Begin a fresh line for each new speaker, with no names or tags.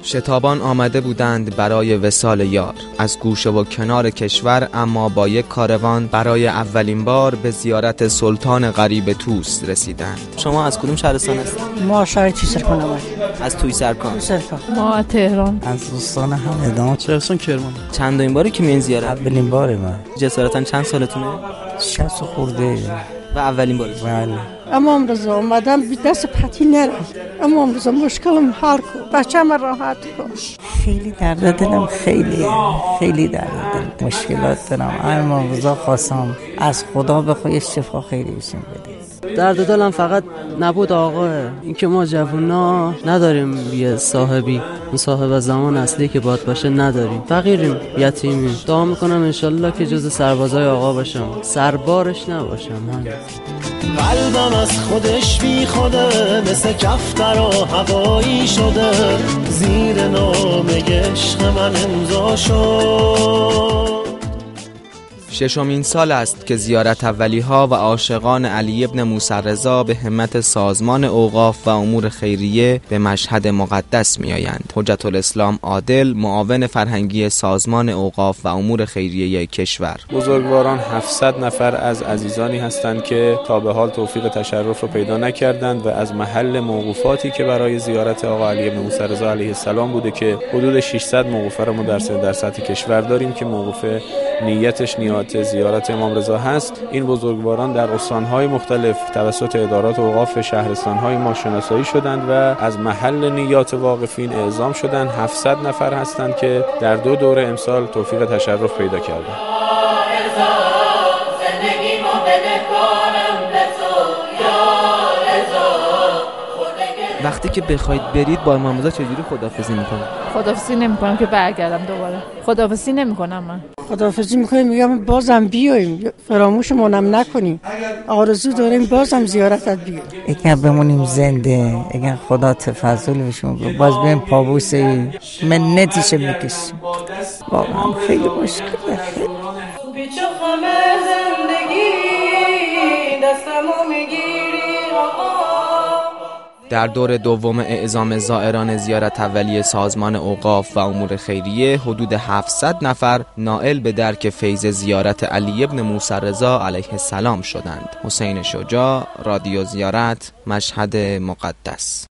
شتابان آمده بودند برای وصال یار از گوشه و کنار کشور، اما با یک کاروان برای اولین بار به زیارت سلطان غریب طوس رسیدند.
شما از کدوم شهرستان هستید؟
ما شهر تویسرکان
از تویسرکان.
ما از تهران.
از استان همدان.
شهرستان کرمان.
چندمین باری که میین زیارت؟
اولین باره من.
جسارتاً چند سالتونه؟
60 خورده.
و اولین بار؟
بله.
اما امروز اومدم دست پتی نرم، اما امروز مشکلم حل کن، بچه‌م راحت کن.
خیلی درد دلم، خیلی درد دلم، مشکلات دارم، اما امروز خواستم از خدا بخوای شفا خیلی بشیم بده.
درد دلم فقط نبود آقا، اینکه ما جوونا نداریم یه صاحبی، اون صاحب زمان اصلی که باید باشه نداریم، فقیریم، یتیمیم. دعا میکنم انشالله که جز سربازای آقا باشم، سربارش نباشم.
قلبم از خودش بی خوده، مثل کفتر و هوایی شده، زیر نامه عشق من امضا شد.
ششمین سال است که زیارت اولیها و عاشقان علی ابن موسی رضا به همت سازمان اوقاف و امور خیریه به مشهد مقدس می آیند. حجت الاسلام عادل، معاون فرهنگی سازمان اوقاف و امور خیریه کشور:
بزرگواران 700 نفر از عزیزانی هستند که تا به حال توفیق تشرف رو پیدا نکردند و از محل موقوفاتی که برای زیارت آقا علی ابن موسی رضا علیه السلام بوده که حدود 600 موقوفه رو ما در سطح کشور داریم که موقوف نیتش نیات زیارت امام رضا هست. این بزرگواران در استانهای مختلف توسط ادارات اوقاف شهرستانهای ما شناسایی شدند و از محل نیات واقفین اعزام شدند. 700 نفر هستند که در 2 دوره امسال توفیق تشرف پیدا کردند.
وقتی که بخواید برید با امام رضا چجوری خداحافظی میکنید؟
خداحافظی نمیکنم که برگردم دوباره. خداحافظی نمیکنم من.
خداحافظی میکنیم، میگم بازم بیایم، فراموشمونم نکنیم، آرزو داریم بازم زیارتت بیایم.
اگر بمونیم زنده، اگر خدا تفضل بشون باز بیایم پابوسی منتیشه میکشیم. واقعا خیلی مشکله.
بیچه خمه زندگی دستمو میگیری آقا.
در دور دوم اعزام زائران زیارت اولیه سازمان اوقاف و امور خیریه، حدود 700 نفر نائل به درک فیض زیارت علی ابن موسی رضا علیه السلام شدند. حسین شجاع، رادیو زیارت، مشهد مقدس.